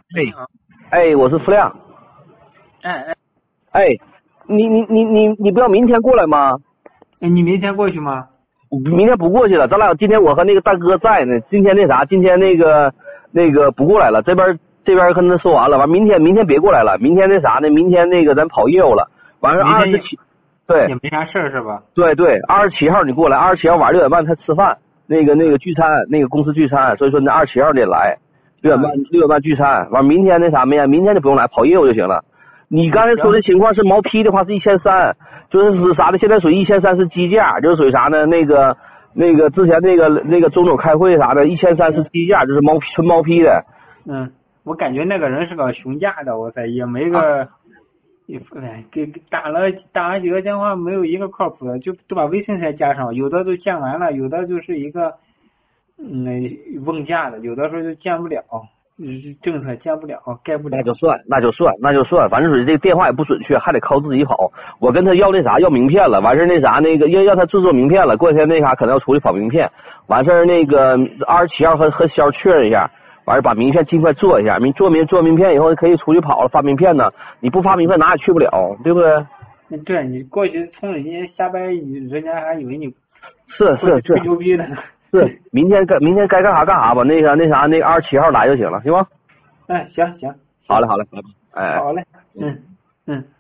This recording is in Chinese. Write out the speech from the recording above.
你好。我是付亮。你不要明天过来吗？ 你明天过去吗？ 明天不过去了，咱俩今天我和那个大哥在呢。今天那个不过来了，这边跟他说完了，完明天别过来了，明天明天咱跑业务了，完事27，对， 也没啥事儿是吧？ 对，27号你过来，27号晚上6点半他吃饭，那个聚餐，那个公司聚餐，所以说那27号得来，6点半聚餐，完明天明天就不用来，跑业务就行了。你刚才说的情况是毛坯的话是1300，就是啥的，现在属于1300是基价，就是属于啥呢？那个之前那个钟总开会啥的，1300是基价，就是纯毛坯的。 我感觉那个人是个询价的，我操，也没个，给打了几个电话，没有一个靠谱的，就都把微信才加上，有的都建完了，有的就是一个问价的，有的时候就建不了。政策建不了，盖不了， 那就算，反正属于这个电话也不准确，还得靠自己跑。我跟他要要名片了，完事要他制作名片了，过两天可能要出去跑名片，完事那个27号和肖确认一下，完事把名片尽快做一下，做名片以后可以出去跑了，发名片呢，你不发名片哪也去不了，对不对？ 对，你过去冲人家瞎掰，人家还以为你是吹牛逼的呢。 是，明天该干啥干啥吧，那个27号来就行了，行吗？ 行。 好嘞， 好嘞，